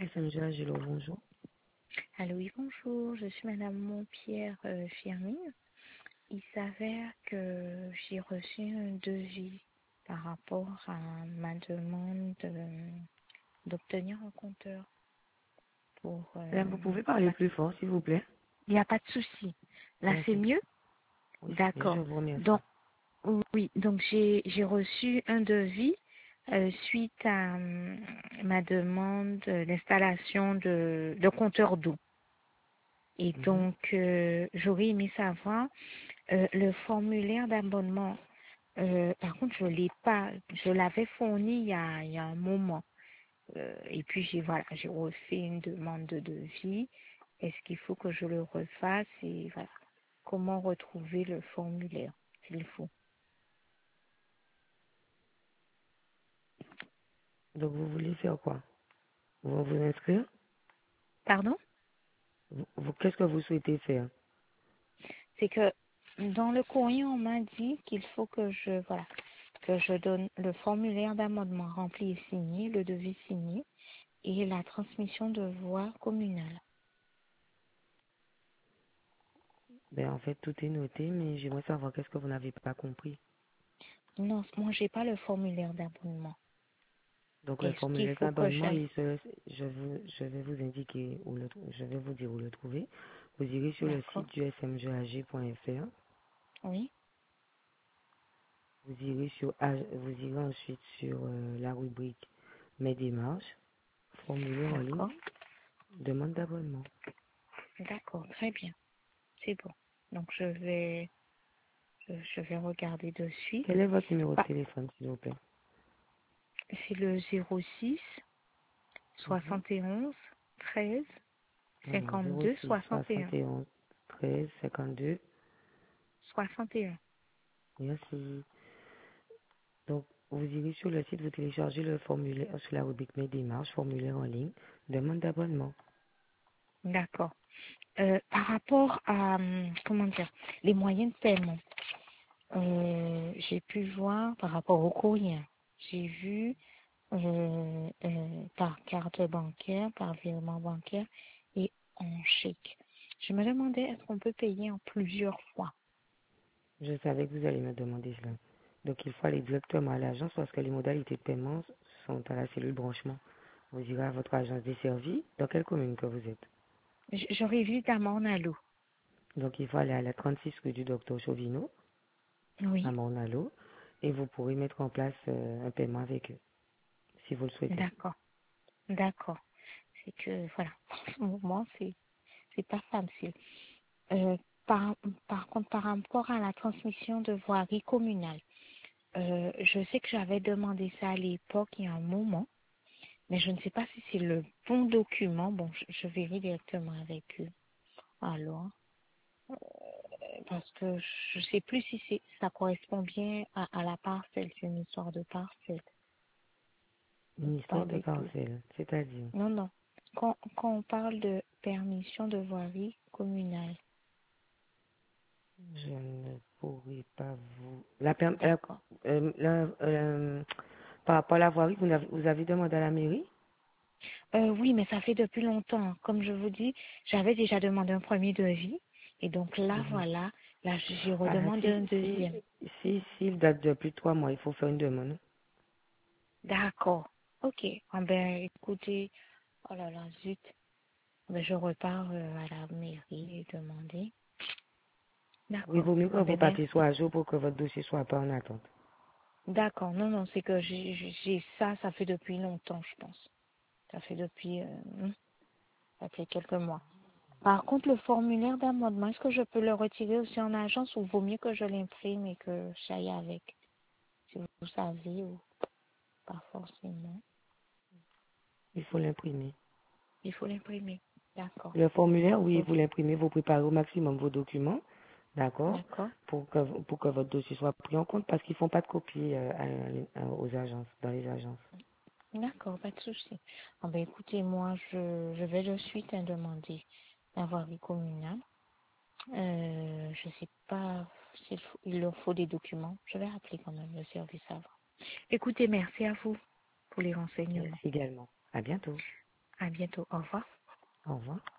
SMGH, hello, bonjour. Allô, oui, bonjour, je suis Madame Montpierre Firmine. Il s'avère que j'ai reçu un devis par rapport à ma demande d'obtenir un compteur pour... Madame, vous pouvez parler ma- plus fort, s'il vous plaît? Il n'y a pas de souci. Là, c'est Merci. mieux? Oui, c'est bien, je D'accord. vous remercie. Donc, oui, donc j'ai reçu un devis suite à ma demande d'installation de compteur d'eau. Et Mhm. donc, j'aurais aimé savoir le formulaire d'abonnement. Par contre, je l'ai pas. Je l'avais fourni il y a un moment. Et puis, j'ai refait une demande de devis. Est-ce qu'il faut que je le refasse? Et voilà. Comment retrouver le formulaire, s'il faut. Donc, vous voulez faire quoi? Vous vous inscrire? Pardon? Qu'est-ce que vous souhaitez faire? C'est que dans le courrier, on m'a dit qu'il faut que je donne le formulaire d'amendement rempli et signé, le devis signé, et la transmission de voix communale. Ben, en fait, tout est noté, mais j'aimerais savoir qu'est-ce que vous n'avez pas compris. Non, moi, j'ai pas le formulaire d'abonnement. Donc, le Est-ce qu'il formulaire faut que d'abonnement, j'aille? je vais vous indiquer je vais vous dire où le trouver. Vous irez sur le D'accord. site du smgag.fr. Oui. Vous irez ensuite sur la rubrique Mes démarches, formulaire en ligne, D'accord. demande d'abonnement. D'accord. Très bien. C'est bon. Donc, je vais regarder de suite. Quel est votre numéro de Bah, téléphone, s'il vous plaît? c'est le 06 Mhm. 71 13 Alors, 52 06 61. 71 13 52. 61. Merci. Donc, vous irez sur le site, vous téléchargez le formulaire sur la rubrique Mes démarches, formulaire en ligne, demande d'abonnement. D'accord. Par rapport à, comment dire, les moyens de paiement, j'ai pu voir par rapport au courrier. J'ai vu par carte bancaire, par virement bancaire et en chèque. Je me demandais, est-ce qu'on peut payer en plusieurs fois? Je savais que vous allez me demander cela. Donc, il faut aller directement à l'agence parce que les modalités de paiement sont à la cellule branchement. Vous irez à votre agence desservie. Dans quelle commune que vous êtes? J'aurais vu évidemment en allô. Donc, il faut aller à la 36 rue du Docteur Chauvineau, à Oui, Mornalo, et vous pourrez mettre en place un paiement avec eux, si vous le souhaitez. d'accord, d'accord. C'est que, voilà, en ce moment, c'est pas facile. Euh, par, par contre, par rapport à la transmission de voirie communale, je sais que j'avais demandé ça à l'époque, il y a un moment, mais je ne sais pas si c'est le bon document. Bon, je verrai directement avec eux. Alors, parce que je sais plus si ça correspond bien à la parcelle, c'est une histoire de parcelle, Une pas histoire de avec eux. parcelle, c'est-à-dire, Non, non. Quand on parle de permission de voirie communale, je ne pourrai pas vous... d'accord. par rapport à la voirie, vous avez demandé à la mairie? Oui, mais ça fait depuis longtemps. Comme je vous dis, j'avais déjà demandé un premier devis. Et donc là, Mhm. voilà, là, j'ai Ah, redemandé un deuxième. s'il date de plus de 3 mois, il faut faire une demande. D'accord. Ok. Ah ben, écoutez, oh là là, zut. Ben, je repars à la mairie et demander. Oui, il D'accord. vaut mieux que Ah vos ben, papiers merci. soient à jour pour que votre dossier soit pas en attente. D'accord. Non, non, c'est que j'ai ça, ça fait depuis longtemps, je pense. Ça fait depuis, ça fait quelques mois. Par contre, le formulaire d'amendement, est-ce que je peux le retirer aussi en agence ou vaut mieux que je l'imprime et que j'aille avec? Si vous savez ou pas forcément. Il faut l'imprimer. Il faut l'imprimer. D'accord. Le formulaire, oui, Ok. vous l'imprimez, vous préparez au maximum vos documents, d'accord, D'accord. pour que votre dossier soit pris en compte parce qu'ils font pas de copie aux agences, dans les agences. D'accord, pas de souci. Ah ben, écoutez, moi, je vais de suite demander la voirie communale. Je sais pas il leur faut des documents. Je vais appeler quand même le service avant. Écoutez, merci à vous pour les renseignements. Merci également. À bientôt. À bientôt. Au revoir. Au revoir.